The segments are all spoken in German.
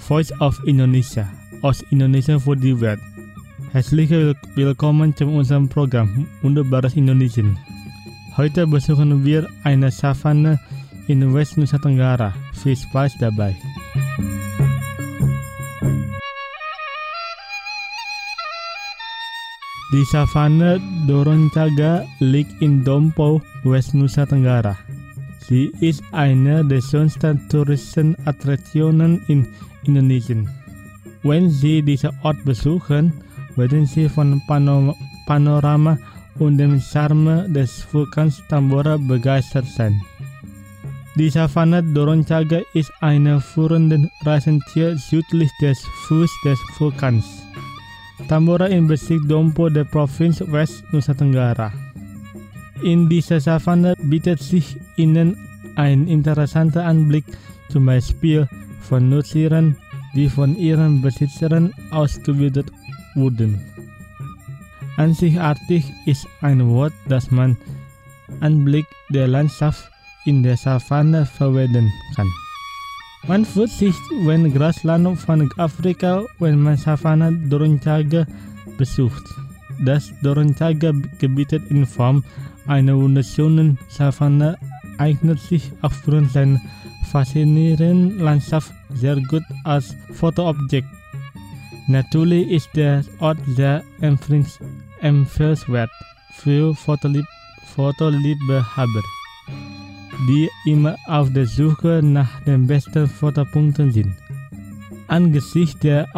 Voice of Indonesia aus Indonesia für die Welt. Herzlich willkommen zu unserem Programm Wunderbares Indonesien. Heute besuchen wir eine Savanne in West Nusa Tenggara. Viel Spaß dabei. Die Savanne Dorontyaga liegt in Dompo, West Nusa Tenggara. Sie ist eine der schönsten Touristenattraktionen in Indonesien. Wenn Sie diesen Ort besuchen, werden Sie von Panorama und dem Charme des Vulkans Tambora begeistert sein. Die Savanne Dorontyaga ist ein führendes Reisentier südlich des Fußes des Vulkans Tambora im Bezirk Dompo der Provinz West Nusa Tenggara. In dieser Savanne bietet sich Ihnen ein interessanter Anblick, zum Beispiel von Nutztieren, die von ihren Besitzern ausgebildet wurden. Einzigartig ist ein Wort, das man Anblick der Landschaft in der Savanne verwenden kann. Man fühlt sich wie Grasland von Afrika, wenn man Savanne Dorontyaga besucht. Das Dorontyaga-Gebiet in Form einer wunderschönen Savanne eignet sich aufgrund seiner faszinierenden Landschaft sehr gut als Fotoobjekt. Natürlich ist der Ort sehr empfehlenswert für Fotoliebhaber, die immer auf der Suche nach den besten Fotopunkten sind. Angesichts der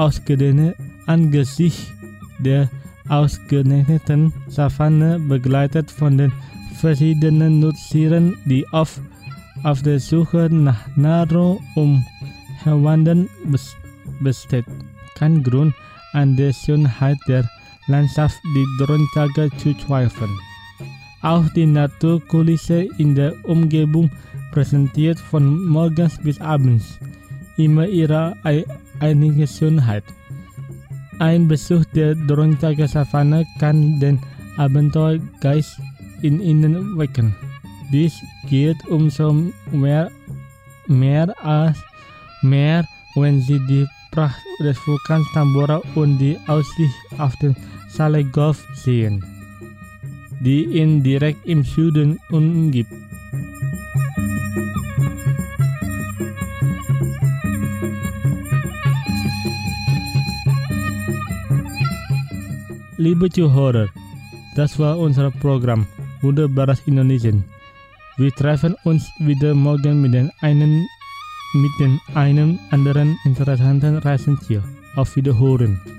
ausgedehnten Savanne, begleitet von den verschiedenen Nutztieren, die oft auf der Suche nach Nahrung umherwandern, besteht kein Grund, an der Schönheit der Landschaft die Dorontyaga zu zweifeln. Auch die Naturkulisse in der Umgebung präsentiert von morgens bis abends immer ihre eigene Schönheit. Ein Besuch der Dorontyaga-Savanne kann den Abenteuergeist in Ihnen wecken. Dies gilt umso mehr, wenn Sie die Pracht des Vulkans Tambora und die Aussicht auf den Saleh Golf sehen, die ihn direkt im Süden umgibt. Liebe Zuhörer, das war unser Programm Wunderbares Indonesien. Wir treffen uns wieder morgen mit einem anderen interessanten Reisentier. Auf Wiederhören.